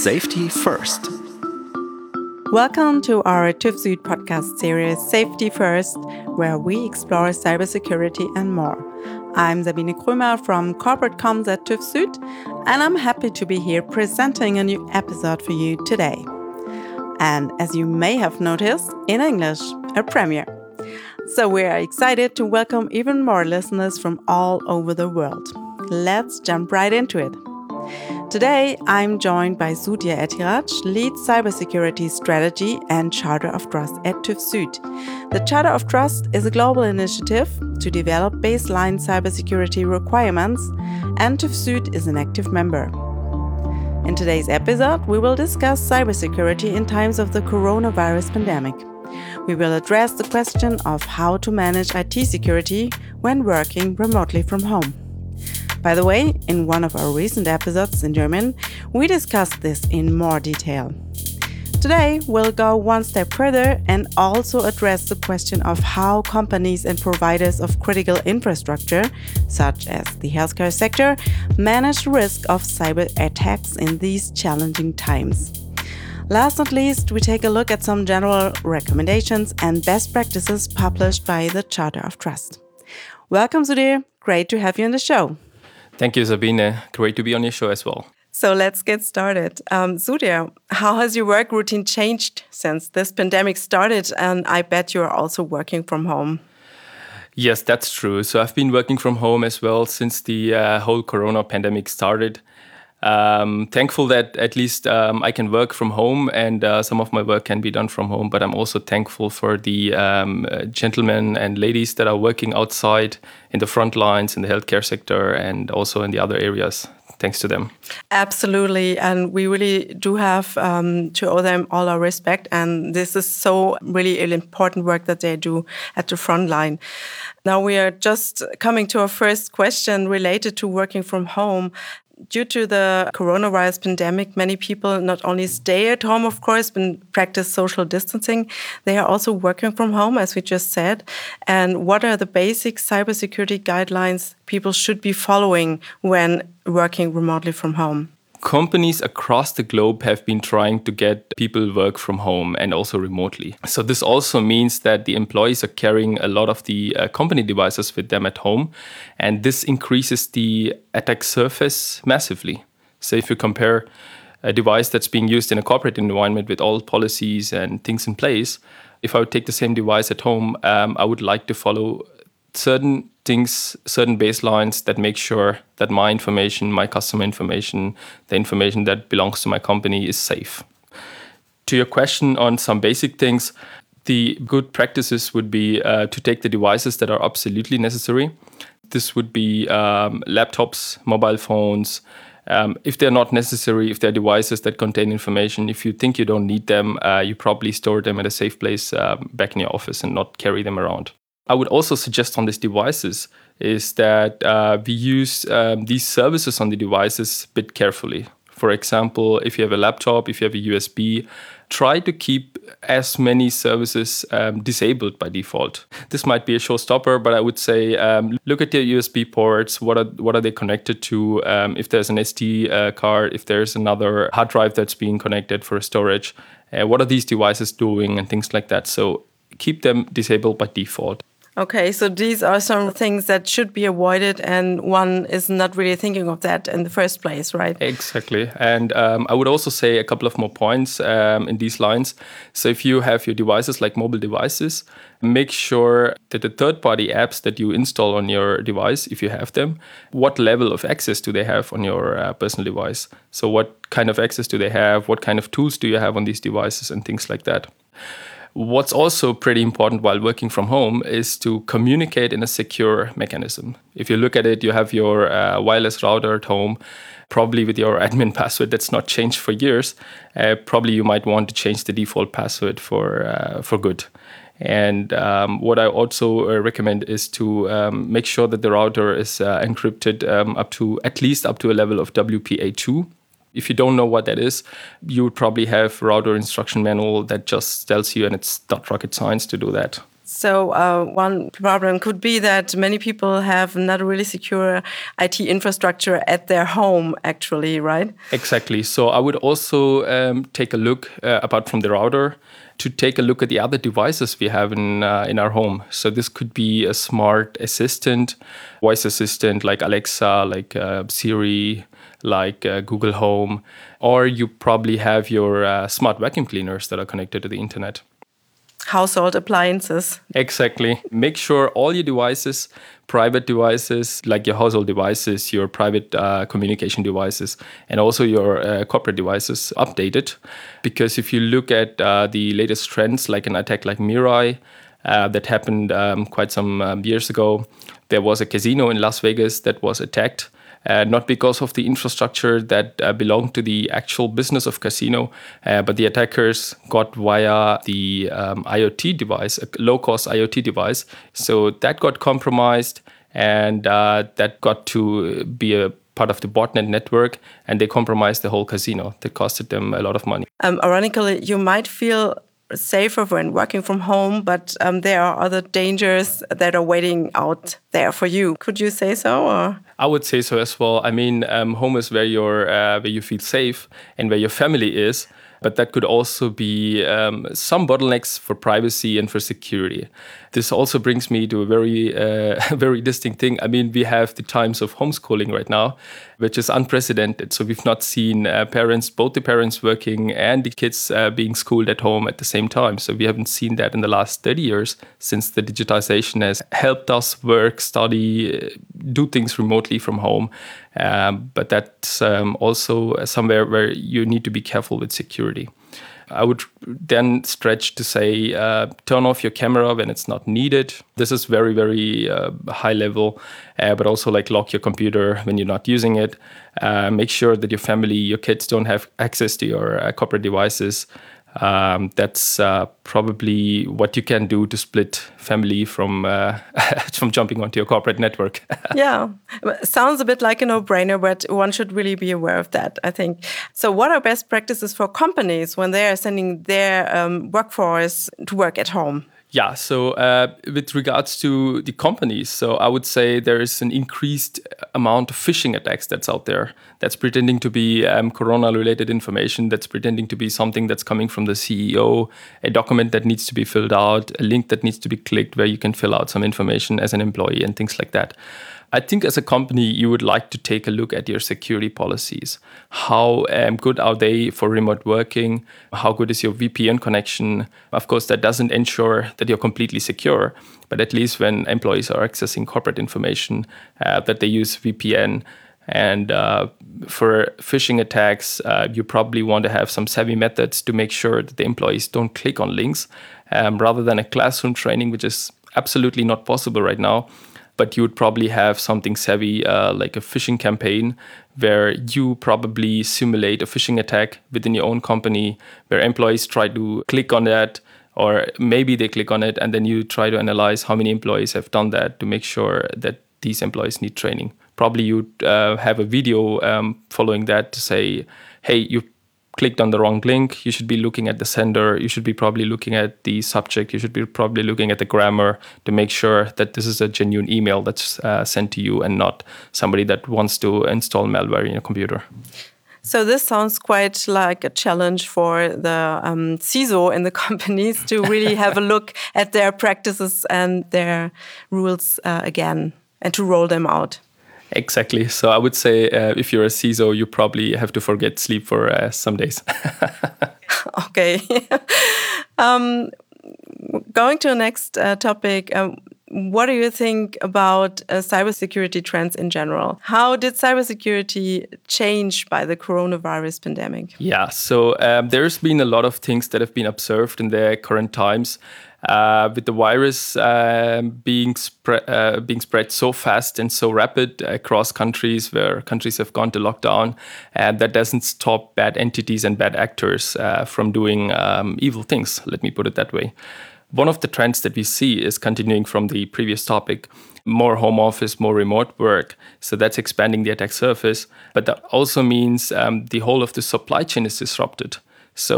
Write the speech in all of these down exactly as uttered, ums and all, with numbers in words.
Safety First. Welcome to our TÜV Süd podcast series Safety First, where we explore cybersecurity and more. I'm Sabine Krömer from Corporate Comms at TÜV Süd, and I'm happy to be here presenting a new episode for you today. And as you may have noticed, in English, a premiere. So we are excited to welcome even more listeners from all over the world. Let's jump right into it. Today, I'm joined by Sudhir Ethiraj, Lead Cybersecurity Strategy and Charter of Trust at TÜV Süd. The Charter of Trust is a global initiative to develop baseline cybersecurity requirements, and TÜV Süd is an active member. In today's episode, we will discuss cybersecurity in times of the coronavirus pandemic. We will address the question of how to manage I T security when working remotely from home. By the way, in one of our recent episodes in German, we discussed this in more detail. Today, we'll go one step further and also address the question of how companies and providers of critical infrastructure, such as the healthcare sector, manage the risk of cyber attacks in these challenging times. Last but not least, we take a look at some general recommendations and best practices published by the Charter of Trust. Welcome, Sudhir. Great to have you on the show. Thank you, Sabine. Great to be on your show as well. So let's get started. Um, Sudhir, how has your work routine changed since this pandemic started? And I bet you're also working from home. Yes, that's true. So I've been working from home as well since the uh, whole corona pandemic started. Um, thankful that at least um, I can work from home and uh, some of my work can be done from home. But I'm also thankful for the um, uh, gentlemen and ladies that are working outside in the front lines in the healthcare sector and also in the other areas. Thanks to them. Absolutely. And we really do have um, to owe them all our respect. And this is so really important work that they do at the front line. Now we are just coming to our first question related to working from home. Due to the coronavirus pandemic, many people not only stay at home, of course, but practice social distancing. They are also working from home, as we just said. And what are the basic cybersecurity guidelines people should be following when working remotely from home? Companies across the globe have been trying to get people work from home and also remotely. So this also means that the employees are carrying a lot of the uh, company devices with them at home. And this increases the attack surface massively. So if you compare a device that's being used in a corporate environment with all policies and things in place, if I would take the same device at home, um, I would like to follow certain things, certain baselines that make sure that my information, my customer information, the information that belongs to my company is safe. To your question on some basic things, the good practices would be uh, to take the devices that are absolutely necessary. This would be um, laptops, mobile phones. Um, if they're not necessary, if they're devices that contain information, if you think you don't need them, uh, you probably store them at a safe place uh, back in your office and not carry them around. I would also suggest on these devices is that uh, we use um, these services on the devices a bit carefully. For example, if you have a laptop, if you have a U S B, try to keep as many services um, disabled by default. This might be a showstopper, but I would say um, look at your U S B ports. What are what are they connected to? Um, if there's an S D uh, card, if there's another hard drive that's being connected for storage, uh, what are these devices doing and things like that. So keep them disabled by default. Okay, so these are some things that should be avoided, and one is not really thinking of that in the first place, right? Exactly. And um, I would also say a couple of more points um, in these lines. So if you have your devices like mobile devices, make sure that the third-party apps that you install on your device, if you have them, what level of access do they have on your uh, personal device? So what kind of access do they have? What kind of tools do you have on these devices and things like that? What's also pretty important while working from home is to communicate in a secure mechanism. If you look at it, you have your uh, wireless router at home, probably with your admin password that's not changed for years. Uh, probably you might want to change the default password for uh, for good. And um, what I also uh, recommend is to um, make sure that the router is uh, encrypted um, up to at least up to a level of W P A two. If you don't know what that is, you would probably have router instruction manual that just tells you, and it's not rocket science to do that. So uh, one problem could be that many people have not a really secure I T infrastructure at their home, actually, right? Exactly. So I would also um, take a look, uh, apart from the router, to take a look at the other devices we have in uh, in our home. So this could be a smart assistant, voice assistant like Alexa, like uh, Siri, like uh, Google Home, or you probably have your uh, smart vacuum cleaners that are connected to the internet. Household appliances. Exactly. Make sure all your devices, private devices, like your household devices, your private uh, communication devices, and also your uh, corporate devices updated. Because if you look at uh, the latest trends, like an attack like Mirai, uh, that happened um, quite some um, years ago, there was a casino in Las Vegas that was attacked. Uh, not because of the infrastructure that uh, belonged to the actual business of casino, uh, but the attackers got via the um, IoT device, a low-cost IoT device. So that got compromised, and uh, that got to be a part of the botnet network, and they compromised the whole casino. That costed them a lot of money. Um, ironically, you might feel safer when working from home, but um, there are other dangers that are waiting out there for you. Could you say so? Or? I would say so as well. I mean, um, home is where you're, uh, where you feel safe and where your family is. But that could also be um, some bottlenecks for privacy and for security. This also brings me to a very, uh, very distinct thing. I mean, we have the times of homeschooling right now, which is unprecedented. So we've not seen uh, parents, both the parents working and the kids uh, being schooled at home at the same time. So we haven't seen that in the last thirty years since the digitization has helped us work, study, do things remotely from home. Um, but that's um, also somewhere where you need to be careful with security. I would then stretch to say, uh, turn off your camera when it's not needed. This is very, very uh, high level, uh, but also like lock your computer when you're not using it. Uh, make sure that your family, your kids don't have access to your uh, corporate devices. Um, that's uh, probably what you can do to split family from uh, from jumping onto your corporate network. Yeah, sounds a bit like a no-brainer, but one should really be aware of that, I think. So what are best practices for companies when they are sending their um, workforce to work at home? Yeah, so uh, with regards to the companies, so I would say there is an increased amount of phishing attacks that's out there that's pretending to be um, corona-related information, that's pretending to be something that's coming from the C E O, a document that needs to be filled out, a link that needs to be clicked where you can fill out some information as an employee and things like that. I think as a company, you would like to take a look at your security policies. How um, good are they for remote working? How good is your V P N connection? Of course, that doesn't ensure that you're completely secure, but at least when employees are accessing corporate information, uh, that they use V P N. And uh, for phishing attacks, uh, you probably want to have some savvy methods to make sure that the employees don't click on links, um, rather than a classroom training, which is absolutely not possible right now. But you would probably have something savvy uh, like a phishing campaign where you probably simulate a phishing attack within your own company where employees try to click on that, or maybe they click on it and then you try to analyze how many employees have done that to make sure that these employees need training. Probably you'd uh, have a video um, following that to say, hey, you clicked on the wrong link, you should be looking at the sender, you should be probably looking at the subject, you should be probably looking at the grammar to make sure that this is a genuine email that's uh, sent to you and not somebody that wants to install malware in your computer. So this sounds quite like a challenge for the um, C I S O in the companies to really have a look at their practices and their rules uh, again and to roll them out. Exactly. So I would say uh, if you're a C I S O, you probably have to forget sleep for uh, some days. Okay. um, going to the next uh, topic, um, what do you think about uh, cybersecurity trends in general? How did cybersecurity change by the coronavirus pandemic? Yeah, so um, there's been a lot of things that have been observed in the current times. Uh, with the virus uh, being, spre- uh, being spread so fast and so rapid across countries where countries have gone to lockdown, and that doesn't stop bad entities and bad actors uh, from doing um, evil things, let me put it that way. One of the trends that we see is continuing from the previous topic, more home office, more remote work. So that's expanding the attack surface. But that also means um, the whole of the supply chain is disrupted. So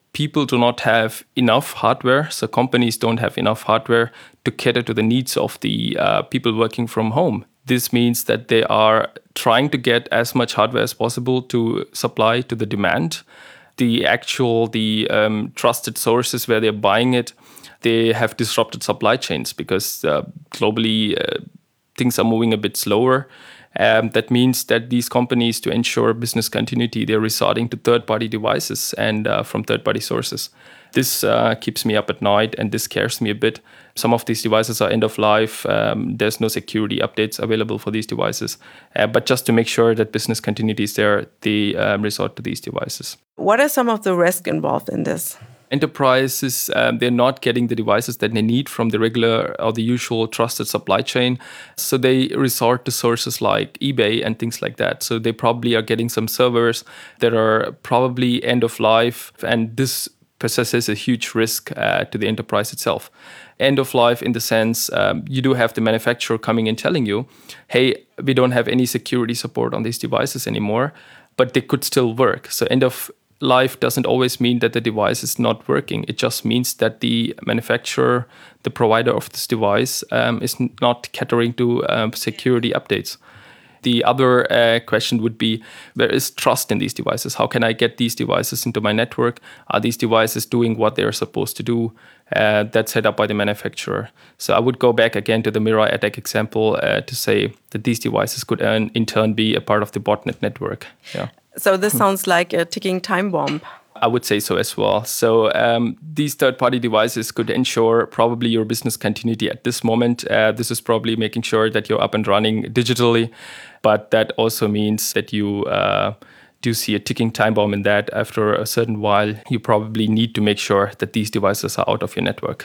people do not have enough hardware, so companies don't have enough hardware to cater to the needs of the uh, people working from home. This means that they are trying to get as much hardware as possible to supply to the demand. The actual, the um, trusted sources where they're buying it, they have disrupted supply chains because uh, globally uh, things are moving a bit slower. Um, that means that these companies, to ensure business continuity, they're resorting to third-party devices and uh, from third-party sources. This uh, keeps me up at night, and this scares me a bit. Some of these devices are end of life. Um, there's no security updates available for these devices. Uh, but just to make sure that business continuity is there, they um, resort to these devices. What are some of the risks involved in this? Enterprises, um, they're not getting the devices that they need from the regular or the usual trusted supply chain. So they resort to sources like eBay and things like that. So they probably are getting some servers that are probably end of life. And this possesses a huge risk uh, to the enterprise itself. End of life in the sense um, you do have the manufacturer coming and telling you, hey, we don't have any security support on these devices anymore, but they could still work. So end of life doesn't always mean that the device is not working. It just means that the manufacturer, the provider of this device, um, is not catering to um, security updates. The other uh, question would be, where is trust in these devices? How can I get these devices into my network? Are these devices doing what they're supposed to do? Uh, that's set up by the manufacturer. So I would go back again to the Mirai attack example uh, to say that these devices could uh, in turn be a part of the botnet network. Yeah. So this sounds like a ticking time bomb. I would say so as well. So um, these third-party devices could ensure probably your business continuity at this moment. Uh, this is probably making sure that you're up and running digitally, but that also means that you uh, do see a ticking time bomb in that after a certain while, you probably need to make sure that these devices are out of your network.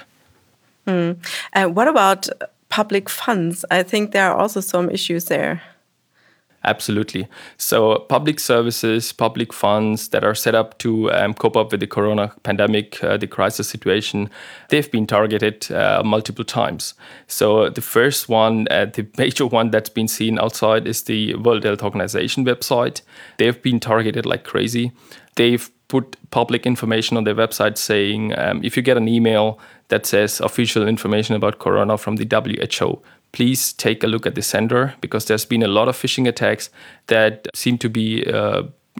Mm. Uh, what about public funds? I think there are also some issues there. Absolutely. So public services, public funds that are set up to um, cope up with the corona pandemic, uh, the crisis situation, they've been targeted uh, multiple times. So the first one, uh, the major one that's been seen outside is the World Health Organization website. They've been targeted like crazy. They've put public information on their website saying, um, if you get an email that says official information about corona from the W H O, please take a look at the sender, because there's been a lot of phishing attacks that seem to be uh,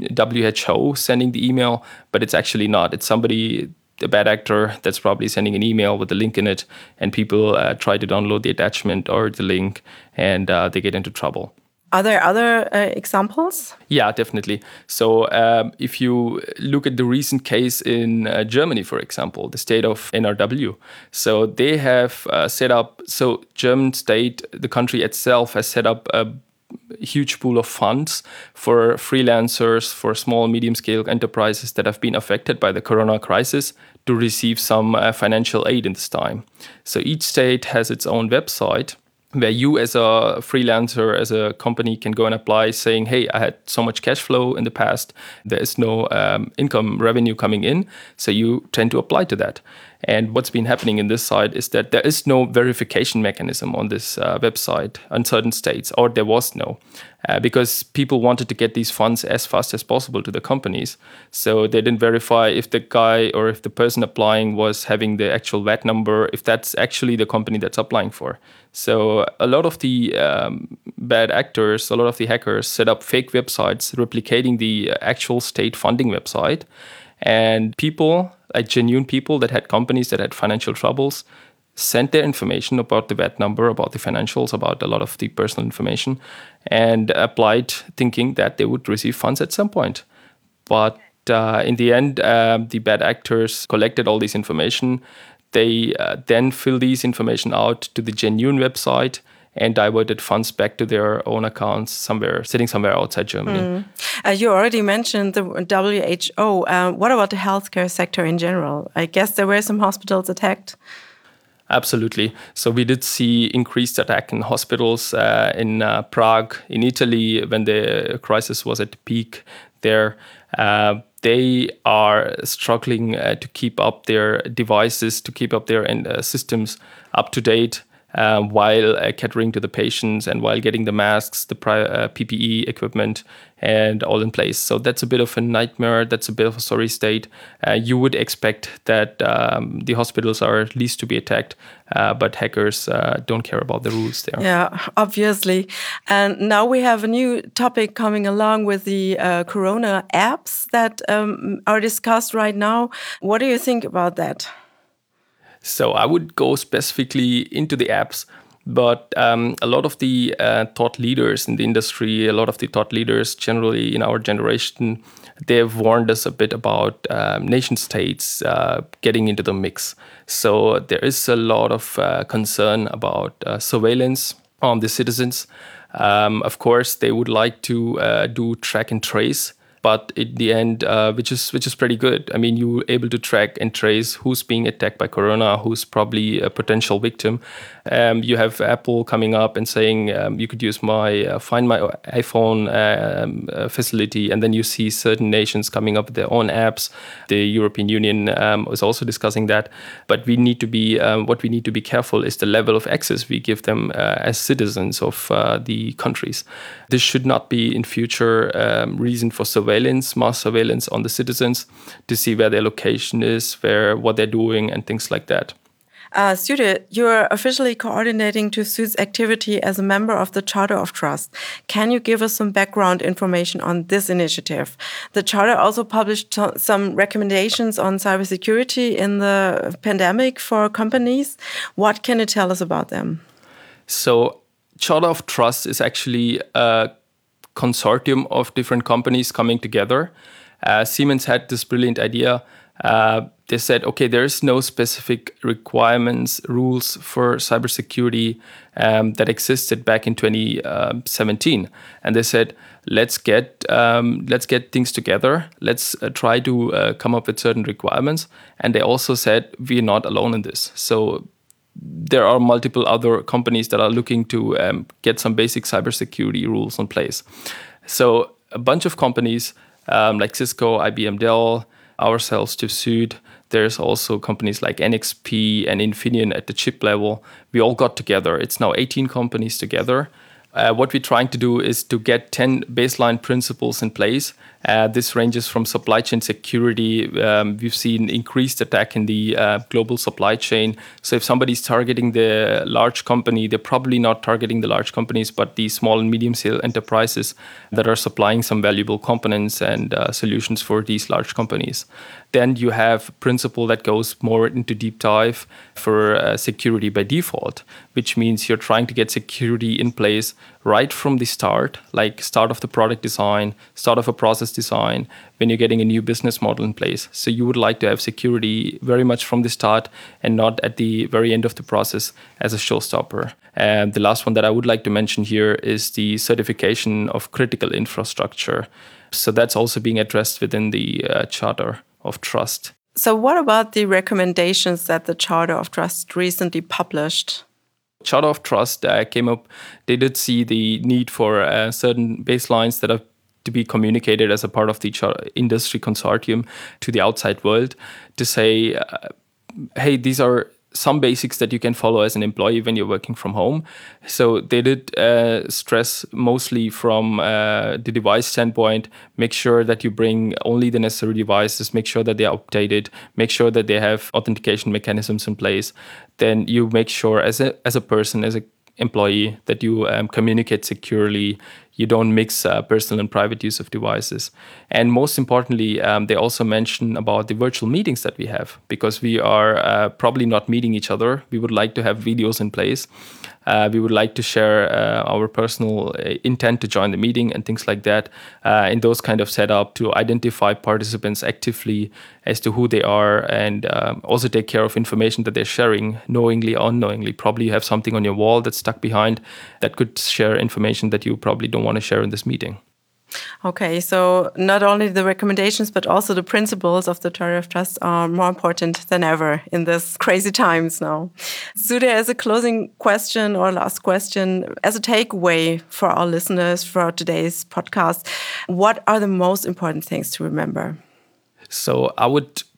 W H O sending the email, but it's actually not. It's somebody, a bad actor, that's probably sending an email with a link in it, and people uh, try to download the attachment or the link, and uh, they get into trouble. Are there other uh, examples? Yeah, definitely. So um, if you look at the recent case in uh, Germany, for example, the state of N R W. So they have uh, set up, so German state, the country itself has set up a huge pool of funds for freelancers, for small, medium-scale enterprises that have been affected by the corona crisis to receive some uh, financial aid in this time. So each state has its own website where you as a freelancer, as a company, can go and apply saying, hey, I had so much cash flow in the past, there is no um, income revenue coming in, so you tend to apply to that. And what's been happening in this side is that there is no verification mechanism on this uh, website in certain states, or there was no, uh, because people wanted to get these funds as fast as possible to the companies. So they didn't verify if the guy or if the person applying was having the actual V A T number, if that's actually the company that's applying for. So a lot of the um, bad actors, a lot of the hackers set up fake websites replicating the actual state funding website. And people, like genuine people that had companies that had financial troubles, sent their information about the V A T number, about the financials, about a lot of the personal information, and applied thinking that they would receive funds at some point. But uh, in the end, uh, the bad actors collected all this information. They uh, then fill these information out to the genuine website and diverted funds back to their own accounts somewhere, sitting somewhere outside Germany. Mm. Uh, you already mentioned the W H O. Uh, what about the healthcare sector in general? I guess there were some hospitals attacked. Absolutely. So we did see increased attack in hospitals uh, in uh, Prague, in Italy, when the crisis was at the peak there. Uh, they are struggling uh, to keep up their devices, to keep up their uh, systems up to date. uh, while uh, catering to the patients and while getting the masks, the pri- uh, P P E equipment, and all in place. So that's a bit of a nightmare. That's a bit of a sorry state. Uh, you would expect that um, the hospitals are at least to be attacked, uh, but hackers uh, don't care about the rules there. Yeah, obviously. And now we have a new topic coming along with the uh, Corona apps that um, are discussed right now. What do you think about that? So I would go specifically into the apps. But um, a lot of the uh, thought leaders in the industry, a lot of the thought leaders generally in our generation, they've warned us a bit about um, nation states uh, getting into the mix. So there is a lot of uh, concern about uh, surveillance on the citizens. Um, of course, they would like to uh, do track and trace. But in the end, uh, which is which is pretty good. I mean, you're able to track and trace who's being attacked by Corona, who's probably a potential victim. Um, you have Apple coming up and saying um, you could use my uh, Find My iPhone um, uh, facility, and then you see certain nations coming up with their own apps. The European Union um, is also discussing that. But we need to be um, what we need to be careful is the level of access we give them uh, as citizens of uh, the countries. This should not be in future um, reason for surveillance. Surveillance, mass surveillance on the citizens to see where their location is, where what they're doing, and things like that. Uh, Sudhe, you're officially coordinating TÜV SÜD's activity as a member of the Charter of Trust. Can you give us some background information on this initiative? The Charter also published some recommendations on cybersecurity in the pandemic for companies. What can you tell us about them? So, Charter of Trust is actually a consortium of different companies coming together. Uh, Siemens had this brilliant idea. Uh, they said, okay, there's no specific requirements, rules for cybersecurity um, that existed back in twenty seventeen. And they said, let's get um, let's get things together. Let's uh, try to uh, come up with certain requirements. And they also said, we're not alone in this. So there are multiple other companies that are looking to um, get some basic cybersecurity rules in place. So a bunch of companies um, like Cisco, I B M, Dell, ourselves, TÜV SÜD. There's also companies like N X P and Infineon at the chip level. We all got together. It's now eighteen companies together. Uh, what we're trying to do is to get ten baseline principles in place. Uh, this ranges from supply chain security. Um, we've seen increased attack in the uh, global supply chain. So if somebody's targeting the large company, they're probably not targeting the large companies, but the small and medium-scale enterprises that are supplying some valuable components and uh, solutions for these large companies. Then you have a principle that goes more into deep dive for uh, security by default, which means you're trying to get security in place right from the start, like start of the product design, start of a process design, when you're getting a new business model in place. So you would like to have security very much from the start and not at the very end of the process as a showstopper. And the last one that I would like to mention here is the certification of critical infrastructure. So that's also being addressed within the uh, Charter of Trust. So what about the recommendations that the Charter of Trust recently published? Charter of Trust uh, came up, they did see the need for uh, certain baselines that are to be communicated as a part of the industry consortium to the outside world to say, uh, hey, these are some basics that you can follow as an employee when you're working from home. So they did uh, stress mostly from uh, the device standpoint, make sure that you bring only the necessary devices, make sure that they are updated, make sure that they have authentication mechanisms in place. Then you make sure as a as a person, as an employee, that you um, communicate securely. You don't mix uh, personal and private use of devices. And most importantly, um, they also mention about the virtual meetings that we have, because we are uh, probably not meeting each other. We would like to have videos in place. Uh, we would like to share uh, our personal uh, intent to join the meeting and things like that uh, in those kind of setup to identify participants actively as to who they are, and um, also take care of information that they're sharing knowingly or unknowingly. Probably you have something on your wall that's stuck behind that could share information that you probably don't want to share in this meeting. Okay, so not only the recommendations, but also the principles of the Charter of Trust are more important than ever in these crazy times now. Sudhe, as a closing question or last question, as a takeaway for our listeners for today's podcast, what are the most important things to remember? So I would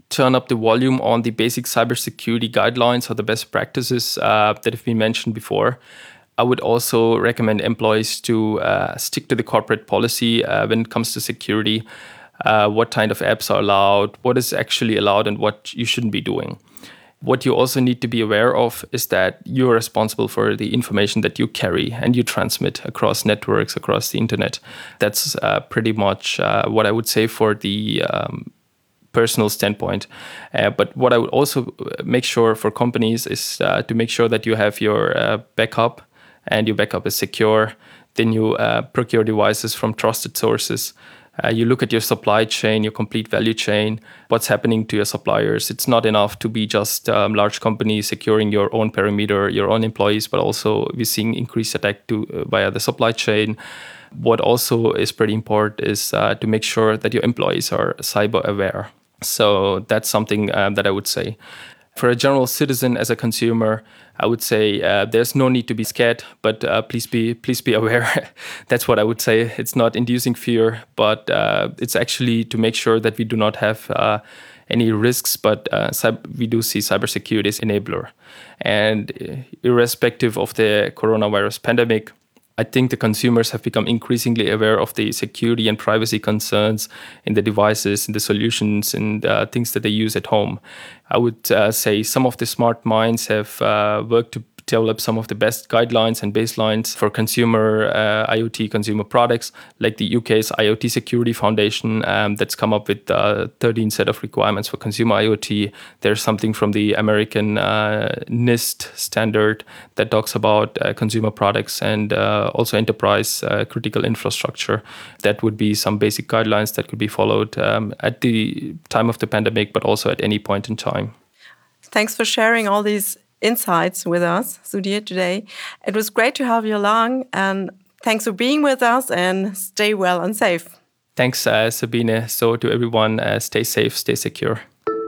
turn up the volume on the basic cybersecurity guidelines or the best practices uh, that have been mentioned before. I would also recommend employees to uh, stick to the corporate policy uh, when it comes to security, uh, what kind of apps are allowed, what is actually allowed, and what you shouldn't be doing. What you also need to be aware of is that you're responsible for the information that you carry and you transmit across networks, across the internet. That's uh, pretty much uh, what I would say for the um, personal standpoint. Uh, but what I would also make sure for companies is uh, to make sure that you have your uh, backup and your backup is secure. Then you uh, procure devices from trusted sources. Uh, you look at your supply chain, your complete value chain, what's happening to your suppliers. It's not enough to be just um, large companies securing your own perimeter, your own employees, but also we're seeing increased attack to uh, via the supply chain. What also is pretty important is uh, to make sure that your employees are cyber aware. So that's something uh, that I would say. For a general citizen, as a consumer, I would say uh, there's no need to be scared, but uh, please be please be aware. That's what I would say. It's not inducing fear, but uh, it's actually to make sure that we do not have uh, any risks, but uh, we do see cybersecurity as enabler. And irrespective of the coronavirus pandemic, I think the consumers have become increasingly aware of the security and privacy concerns in the devices, in the solutions, and uh, things that they use at home. I would uh, say some of the smart minds have uh, worked to develop some of the best guidelines and baselines for consumer uh, IoT consumer products, like the U K's IoT Security Foundation um, that's come up with uh, thirteen set of requirements for consumer IoT. There's something from the American uh, NIST standard that talks about uh, consumer products and uh, also enterprise uh, critical infrastructure. That would be some basic guidelines that could be followed um, at the time of the pandemic, but also at any point in time. Thanks for sharing all these insights with us, Sudhir, today. It was great to have you along, and thanks for being with us, and stay well and safe. Thanks, uh, Sabine. So to everyone, uh, stay safe, stay secure.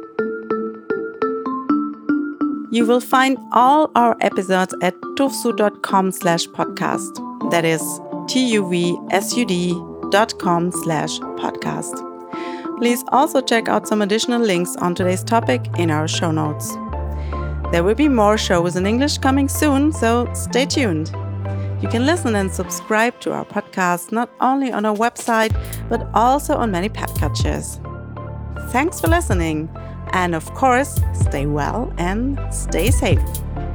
You will find all our episodes at tuvsud.com slash podcast. That is T-U-V-S-U-D dot com slash podcast. Please also check out some additional links on today's topic in our show notes. There will be more shows in English coming soon, so stay tuned. You can listen and subscribe to our podcast not only on our website, but also on many podcatchers. Thanks for listening, and of course, stay well and stay safe.